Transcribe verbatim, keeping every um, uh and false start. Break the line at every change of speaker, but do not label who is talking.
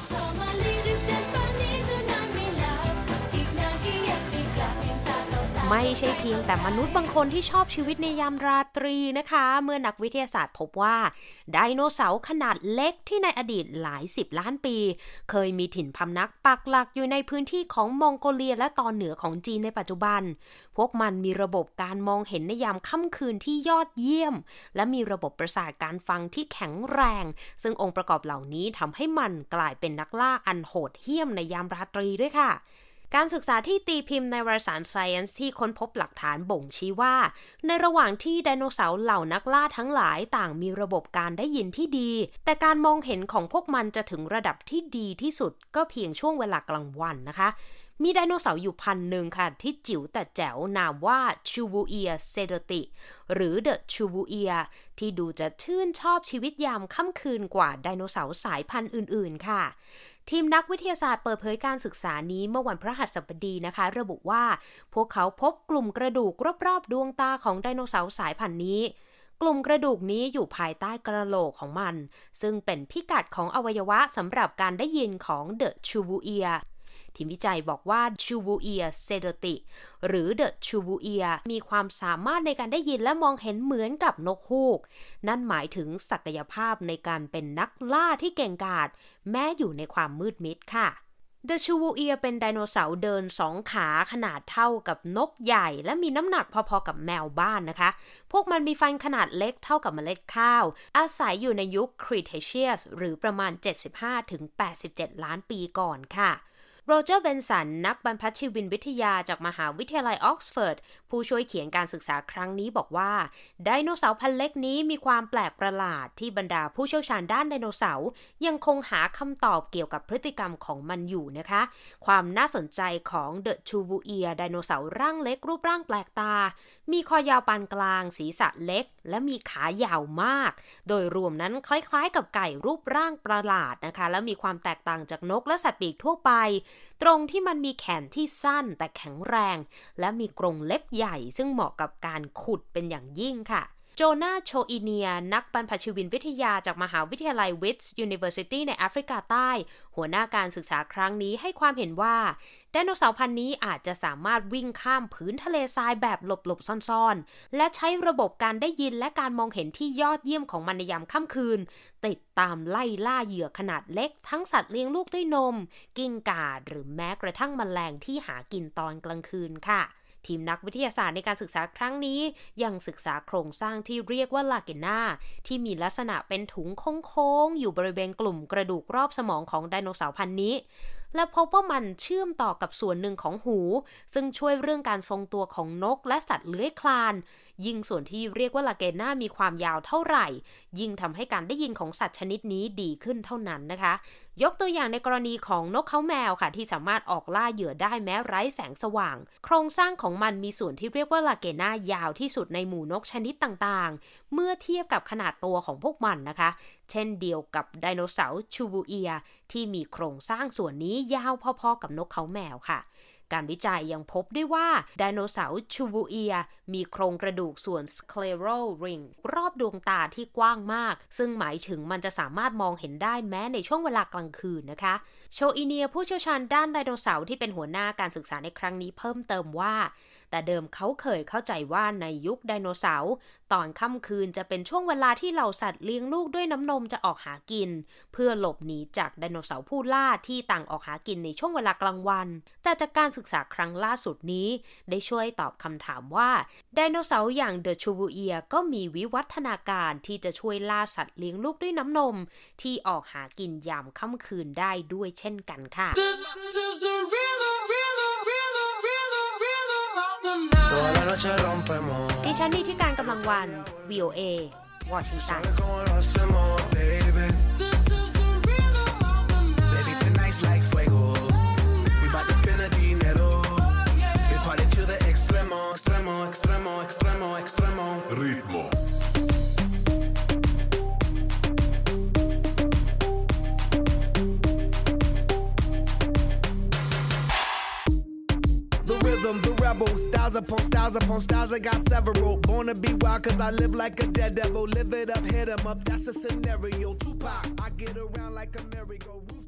ไม่ใช่เพียงแต่มนุษย์บางคนที่ชอบชีวิตในยามราตรีนะคะเมื่อนักวิทยาศาสตร์พบว่าไดโนเสาร์ขนาดเล็กที่ในอดีตหลายสิบล้านปีเคยมีถิ่นพำนักปักหลักอยู่ในพื้นที่ของมองโกเลียและตอนเหนือของจีนในปัจจุบันพวกมันมีระบบการมองเห็นในยามค่ำคืนที่ยอดเยี่ยมและมีระบบประสาทการฟังที่แข็งแรงซึ่งองค์ประกอบเหล่านี้ทำให้มันกลายเป็นนักล่าอันโหดเหี้ยมในยามราตรีด้วยค่ะการศึกษาที่ตีพิมพ์ในวารสาร Science ที่ค้นพบหลักฐานบ่งชี้ว่าในระหว่างที่ไดโนเสาร์เหล่านักล่าทั้งหลายต่างมีระบบการได้ยินที่ดีแต่การมองเห็นของพวกมันจะถึงระดับที่ดีที่สุดก็เพียงช่วงเวลากลางวันนะคะมีไดโนเสาร์อยู่พันหนึ่งค่ะที่จิ๋วแต่แจ๋วนามว่า Chevuia sedati หรือ The Chevuia ที่ดูจะชื่นชอบชีวิตยามค่ำคืนกว่าไดโนเสาร์สายพันธุ์อื่นๆค่ะทีมนักวิทยาศาสตร์เปิดเผยการศึกษานี้เมื่อวันพฤหัสบดีนะคะระบุว่าพวกเขาพบกลุ่มกระดูกรอบๆดวงตาของไดโนเสาร์สายพันธุ์นี้กลุ่มกระดูกนี้อยู่ภายใต้กระโหลกของมันซึ่งเป็นพิกัดของอวัยวะสำหรับการได้ยินของ The Chevuiaทีมวิจัยบอกว่า Chevuia sedati หรือ The Chevuia มีความสามารถในการได้ยินและมองเห็นเหมือนกับนกฮูกนั่นหมายถึงศักยภาพในการเป็นนักล่าที่เก่งกาจแม้อยู่ในความมืดมิดค่ะ The Chevuia เป็นไดโนเสาร์เดินสองขาขนาดเท่ากับนกใหญ่และมีน้ำหนักพอๆกับแมวบ้านนะคะพวกมันมีฟันขนาดเล็กเท่ากับเมล็ดข้าวอาศัยอยู่ในยุค Cretaceous หรือประมาณ เจ็ดสิบห้าถึงแปดสิบเจ็ด ล้านปีก่อนค่ะโรเจอร์เบนสันนักบรรพชีวินวิทยาจากมหาวิทยาลัยออกซฟอร์ดผู้ช่วยเขียนการศึกษาครั้งนี้บอกว่าไดโนเสาร์พันเล็กนี้มีความแปลกประหลาดที่บรรดาผู้เชี่ยวชาญด้านไดโนเสาร์ยังคงหาคำตอบเกี่ยวกับพฤติกรรมของมันอยู่นะคะความน่าสนใจของ The Chevuia ไดโนเสาร์ร่างเล็กรูปร่างแปลกตามีคอยาวปานกลางศีรษะเล็กและมีขายาวมากโดยรวมนั้นคล้ายๆกับไก่รูปร่างประหลาดนะคะและมีความแตกต่างจากนกและสัตว์ปีกทั่วไปตรงที่มันมีแขนที่สั้นแต่แข็งแรงและมีกรงเล็บใหญ่ซึ่งเหมาะกับการขุดเป็นอย่างยิ่งค่ะโจนาโชอิเนียนักบรรพชีวินวิทยาจากมหาวิทยาลัยวิทส์ University ในแอฟริกาใต้หัวหน้าการศึกษาครั้งนี้ให้ความเห็นว่าไดโนเสาร์พันธุ์นี้อาจจะสามารถวิ่งข้ามพื้นทะเลทรายแบบหลบๆซ่อนๆและใช้ระบบการได้ยินและการมองเห็นที่ยอดเยี่ยมของมันในยามค่ำคืนติดตามไล่ล่าเหยื่อขนาดเล็กทั้งสัตว์เลี้ยงลูกด้วยนมกิ้งก่าหรือแม้กระทั่งแมลงที่หากินตอนกลางคืนค่ะทีมนักวิทยาศาสตร์ในการศึกษาครั้งนี้ยังศึกษาโครงสร้างที่เรียกว่าลาเกน่าที่มีลักษณะเป็นถุงโค้งๆอยู่บริเวณกลุ่มกระดูกรอบสมองของไดโนเสาร์พันธุ์นี้และพบว่ามันเชื่อมต่อกับส่วนหนึ่งของหูซึ่งช่วยเรื่องการทรงตัวของนกและสัตว์เลื้อยคลานยิ่งส่วนที่เรียกว่าลาเกน่ามีความยาวเท่าไหร่ยิ่งทำให้การได้ยินของสัตว์ชนิดนี้ดีขึ้นเท่านั้นนะคะยกตัวอย่างในกรณีของนกเขาแมวค่ะที่สามารถออกล่าเหยื่อได้แม้ไร้แสงสว่างโครงสร้างของมันมีส่วนที่เรียกว่าลาเกน่ายาวที่สุดในหมู่นกชนิดต่างๆเมื่อเทียบกับขนาดตัวของพวกมันนะคะเช่นเดียวกับไดโนเสาร์ชูบูเอียที่มีโครงสร้างส่วนนี้ยาวพอๆกับนกเขาแมวค่ะการวิจัยยังพบได้ว่าไดโนเสาร์ชูบูเอียมีโครงกระดูกส่วน scleral ring รอบดวงตาที่กว้างมากซึ่งหมายถึงมันจะสามารถมองเห็นได้แม้ในช่วงเวลากลางคืนนะคะโชอิเนียผู้เชี่ยวชาญด้านไดโนเสาร์ที่เป็นหัวหน้าการศึกษาในครั้งนี้เพิ่มเติมว่าแต่เดิมเขาเคยเข้าใจว่าในยุคไดโนเสาร์ตอนค่ำคืนจะเป็นช่วงเวลาที่เหล่าสัตว์เลี้ยงลูกด้วยน้ำนมจะออกหากินเพื่อหลบหนีจากไดโนเสาร์ผู้ล่าที่ต่างออกหากินในช่วงเวลากลางวันแต่จากการศึกษาครั้งล่าสุดนี้ได้ช่วยตอบคำถามว่าไดโนเสาร์อย่างเดอะชูบูเอียก็มีวิวัฒนาการที่จะช่วยล่าสัตว์เลี้ยงลูกด้วยน้ำนมที่ออกหากินยามค่ำคืนได้ด้วยเช่นกันค่ะดิฉันนี่ที่การกำลังวัน วี โอ เอ วอชิงตัน
Styles upon styles upon styles, I got several. Born to be wild cause I live like a dead devil. Live it up, hit 'em up, that's a scenario. Tupac, I get around like a merry-go-round.